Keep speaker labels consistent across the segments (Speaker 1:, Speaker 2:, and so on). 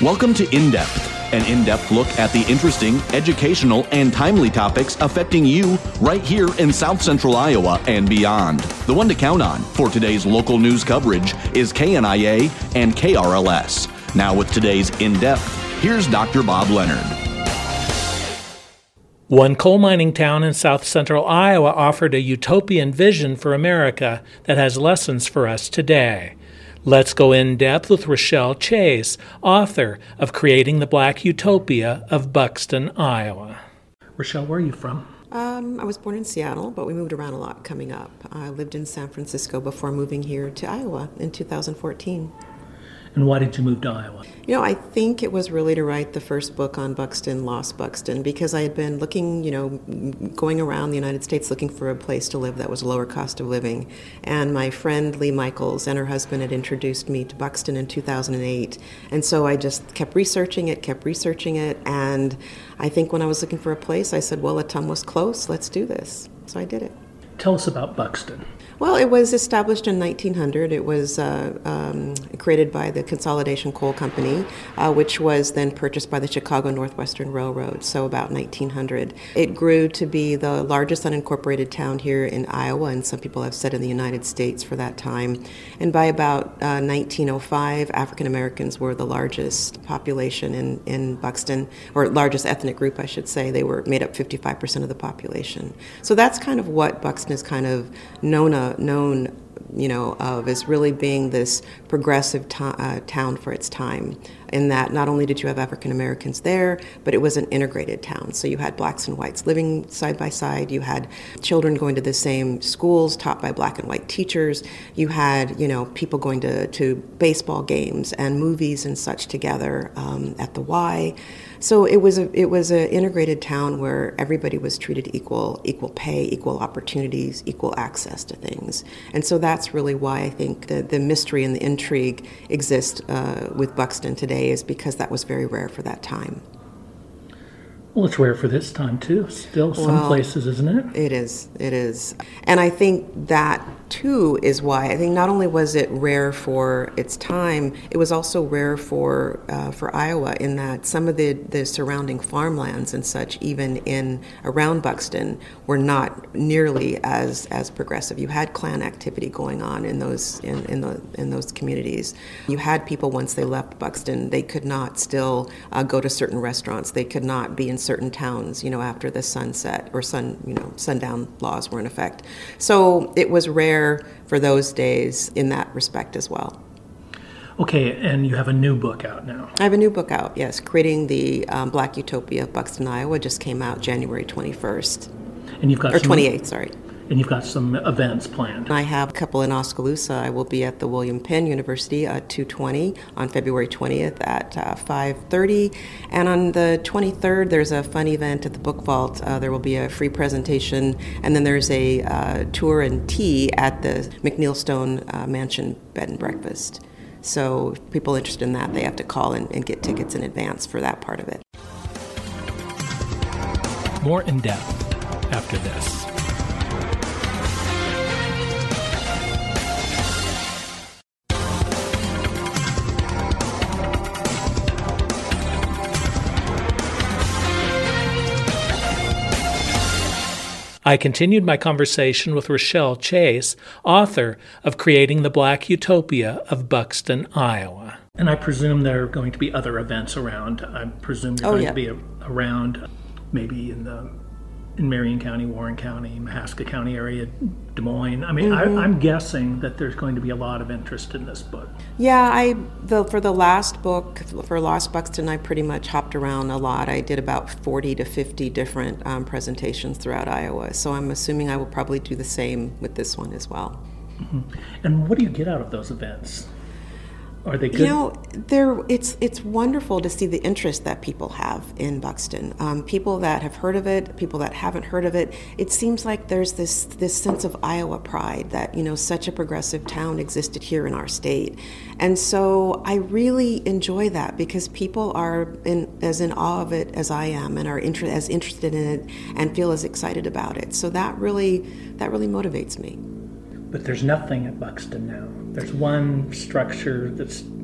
Speaker 1: Welcome to In Depth, an in-depth look at the interesting, educational, and timely topics affecting you right here in South Central Iowa and beyond. The one to count on for today's local news coverage is KNIA and KRLS. Now with today's In Depth, here's Dr. Bob Leonard.
Speaker 2: One coal mining town in south central Iowa offered a utopian vision for America that has lessons for us today. Let's go in depth with Rochelle Chase, author of Creating the Black Utopia of Buxton, Iowa. Rochelle, where are you from?
Speaker 3: I was born in Seattle, but we moved around a lot coming up. I lived in San Francisco before moving here to Iowa in 2014.
Speaker 2: And why did you move to Iowa?
Speaker 3: You know, I think it was really to write the first book on Buxton, Lost Buxton, because I had been looking, going around the United States looking for a place to live that was lower cost of living. And my friend Lee Michaels and her husband had introduced me to Buxton in 2008. And so I just kept researching it. And I think when I was looking for a place, I said, well, Atum was close, let's do this. So I did it.
Speaker 2: Tell us about Buxton.
Speaker 3: Well, it was established in 1900. It was created by the Consolidation Coal Company, which was then purchased by the Chicago Northwestern Railroad, so about 1900. It grew to be the largest unincorporated town here in Iowa, and some people have said in the United States for that time. And by about 1905, African Americans were the largest population in Buxton, or largest ethnic group, I should say. They were made up 55% of the population. So that's kind of what Buxton is kind of known of as really being this progressive town for its time, in that not only did you have African Americans there, but it was an integrated town. So you had blacks and whites living side by side. You had children going to the same schools taught by black and white teachers. You had, people going to baseball games and movies and such together at the Y. So it was an integrated town where everybody was treated equal pay, equal opportunities, equal access to things. And so that's really why I think the mystery and the intrigue exist with Buxton today, is because that was very rare for that time.
Speaker 2: Well, it's rare for this time, too. Still, some places, isn't it?
Speaker 3: It is. And I think that, too, is why I think not only was it rare for its time, it was also rare for Iowa, in that some of the surrounding farmlands and such, even in around Buxton, were not nearly as progressive. You had Klan activity going on in those communities. You had people, once they left Buxton, they could not still go to certain restaurants. They could not be in certain towns, after the sunset or sundown laws were in effect. So it was rare for those days in that respect as well.
Speaker 2: Okay, and you have a new book out now.
Speaker 3: I have a new book out, yes. Creating the Black Utopia of Buxton, Iowa, just came out January 21st.
Speaker 2: And you've got
Speaker 3: 28th, sorry.
Speaker 2: And you've got some events planned.
Speaker 3: I have a couple in Oskaloosa. I will be at the William Penn University at 2:20 on February 20th at 5:30. And on the 23rd, there's a fun event at the Book Vault. There will be a free presentation. And then there's a tour and tea at the McNeil Stone Mansion Bed and Breakfast. So if people interested in that, they have to call and get tickets in advance for that part of it.
Speaker 2: More in depth after this. I continued my conversation with Rochelle Chase, author of Creating the Black Utopia of Buxton, Iowa. And I presume there are going to be other events around. I presume you're going to be around maybe in Marion County, Warren County, Mahaska County area, Des Moines. I mean, I'm guessing that there's going to be a lot of interest in this book.
Speaker 3: Yeah, for the last book, for Lost Buxton, I pretty much hopped around a lot. I did about 40 to 50 different presentations throughout Iowa. So I'm assuming I will probably do the same with this one as well.
Speaker 2: Mm-hmm. And what do you get out of those events? Are they good?
Speaker 3: It's wonderful to see the interest that people have in Buxton. People that have heard of it, people that haven't heard of it. It seems like there's this sense of Iowa pride that, such a progressive town existed here in our state. And so I really enjoy that, because people are as in awe of it as I am, and are as interested in it and feel as excited about it. So that really motivates me.
Speaker 2: But there's nothing at Buxton now. There's one structure that's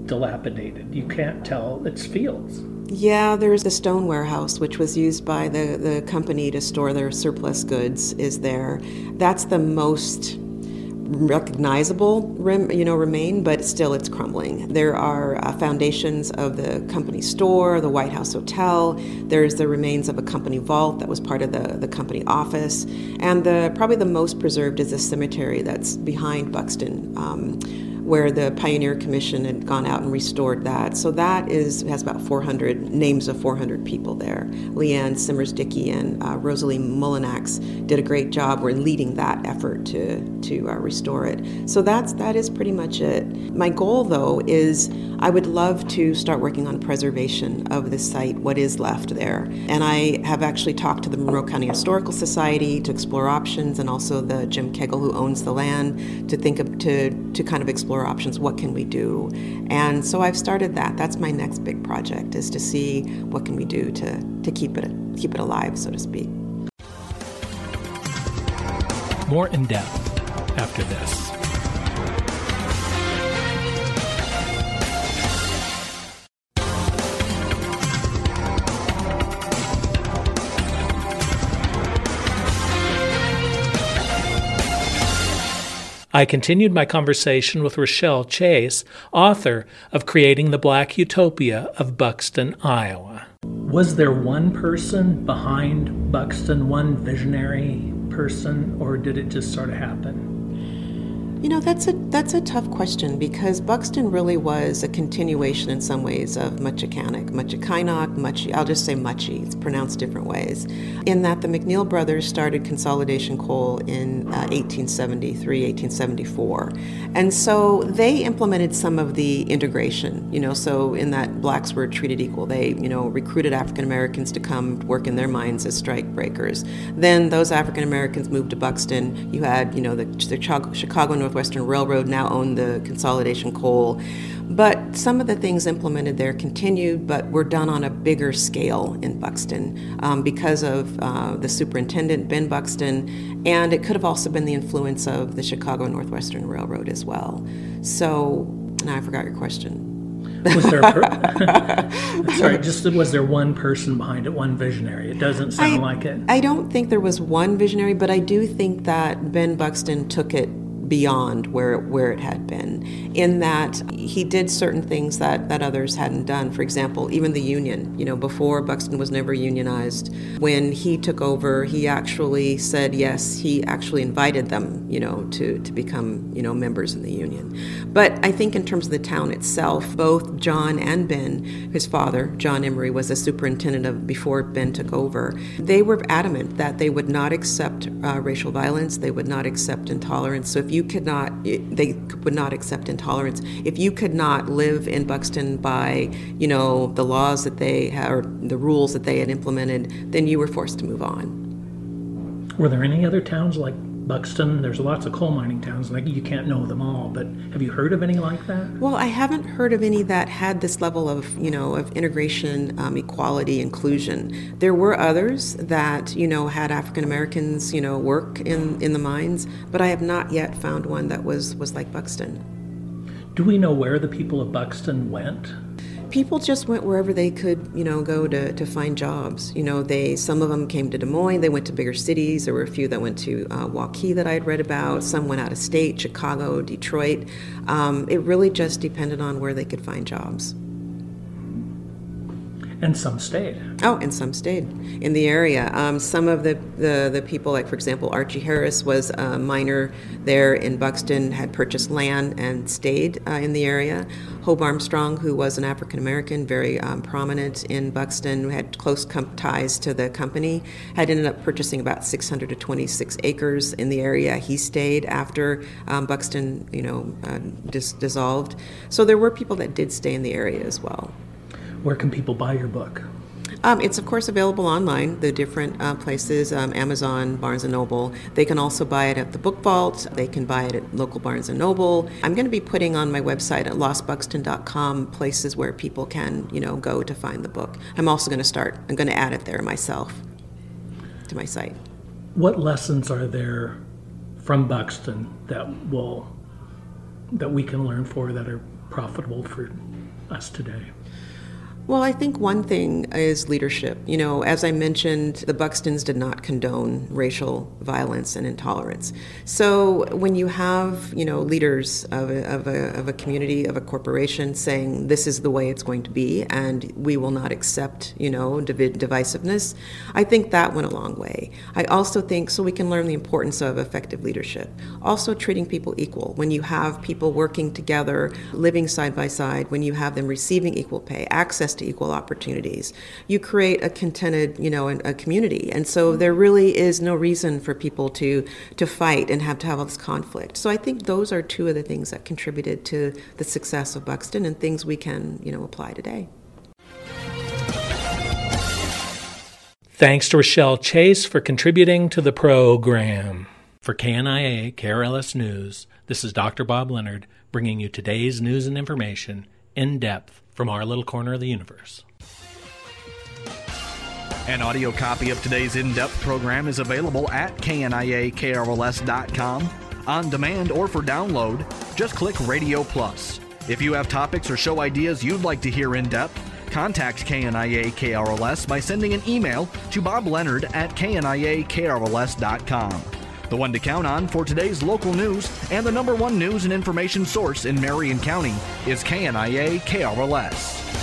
Speaker 2: dilapidated. You can't tell it's fields.
Speaker 3: Yeah, there's the stone warehouse, which was used by the company to store their surplus goods, is there. That's the most recognizable remain, but still it's crumbling. There are foundations of the company store, the White House Hotel. There's the remains of a company vault that was part of the company office. And probably the most preserved is the cemetery that's behind Buxton, where the Pioneer Commission had gone out and restored that. So that has about 400 names of 400 people there. Leanne Simmers-Dickey and Rosalie Mullinax did a great job in leading that effort to restore it. So that is pretty much it. My goal, though, is I would love to start working on preservation of the site, what is left there. And I have actually talked to the Monroe County Historical Society to explore options, and also the Jim Kegel, who owns the land, to think of to kind of explore options. What can we do? And so I've started that. That's my next big project, is to see what can we do to keep it alive, so to speak.
Speaker 2: More in depth after this. I continued my conversation with Rochelle Chase, author of Creating the Black Utopia of Buxton, Iowa. Was there one person behind Buxton, one visionary person, or did it just sort of happen?
Speaker 3: You know, that's a tough question, because Buxton really was a continuation in some ways of Mutchakinock, I'll just say Muchie, it's pronounced different ways, in that the McNeil brothers started Consolidation Coal in 1873, 1874. And so they implemented some of the integration, so in that blacks were treated equal. They, recruited African Americans to come work in their mines as strike breakers. Then those African Americans moved to Buxton. You had, the Chicago Northwestern Railroad now owned the Consolidation Coal. But some of the things implemented there continued, but were done on a bigger scale in Buxton because of the superintendent, Ben Buxton, and it could have also been the influence of the Chicago Northwestern Railroad as well. So, now I forgot your question.
Speaker 2: Was there was there one person behind it, one visionary? It doesn't sound like it.
Speaker 3: I don't think there was one visionary, but I do think that Ben Buxton took it beyond where it had been, in that he did certain things that others hadn't done. For example, even the union, before Buxton was never unionized, when he took over, he actually said yes, he actually invited them, to become, members in the union. But I think in terms of the town itself, both John and Ben, his father, John Emery, was a superintendent before Ben took over. They were adamant that they would not accept racial violence, they would not accept intolerance. So if they would not accept intolerance. If you could not live in Buxton by, the laws that they had, or the rules that they had implemented, then you were forced to move on.
Speaker 2: Were there any other towns like Buxton? There's lots of coal mining towns, like you can't know them all, but have you heard of any like that?
Speaker 3: Well, I haven't heard of any that had this level of, of integration, equality, inclusion. There were others that, had African Americans, work in the mines, but I have not yet found one that was like Buxton.
Speaker 2: Do we know where the people of Buxton went?
Speaker 3: People just went wherever they could, go to find jobs. Some of them came to Des Moines, they went to bigger cities. There were a few that went to Waukee that I had read about. Some went out of state, Chicago, Detroit. It really just depended on where they could find jobs.
Speaker 2: And some stayed.
Speaker 3: Oh, and some stayed in the area. Some of the people, like, for example, Archie Harris was a miner there in Buxton, had purchased land and stayed in the area. Hope Armstrong, who was an African-American, very prominent in Buxton, who had close ties to the company, had ended up purchasing about 600 to 26 acres in the area. He stayed after Buxton, dissolved. So there were people that did stay in the area as well.
Speaker 2: Where can people buy your book?
Speaker 3: It's, of course, available online, the different places, Amazon, Barnes & Noble. They can also buy it at the Book Vault. They can buy it at local Barnes & Noble. I'm going to be putting on my website at lostbuxton.com places where people can, go to find the book. I'm going to add it there myself to my site.
Speaker 2: What lessons are there from Buxton that we can learn that are profitable for us today?
Speaker 3: Well, I think one thing is leadership. You know, as I mentioned, the Buxtons did not condone racial violence and intolerance. So when you have, you know, leaders of a community, of a corporation saying this is the way it's going to be and we will not accept, you know, divisiveness, I think that went a long way. I also think so we can learn the importance of effective leadership. Also treating people equal. When you have people working together, living side by side, when you have them receiving equal pay, access to equal opportunities, you create a contented, you know, a community. And so there really is no reason for people to fight and have all this conflict. So I think those are two of the things that contributed to the success of Buxton and things we can, you know, apply today.
Speaker 2: Thanks to Rochelle Chase for contributing to the program. For KNIA KRLS News, this is Dr. Bob Leonard bringing you today's news and information in depth from our little corner of the universe.
Speaker 1: An audio copy of today's in-depth program is available at kniakrls.com. On demand or for download, just click Radio Plus. If you have topics or show ideas you'd like to hear in depth, contact KNIA KRLS by sending an email to bobleonard@kniakrls.com. The one to count on for today's local news and the #1 news and information source in Marion County is KNIA KRLS.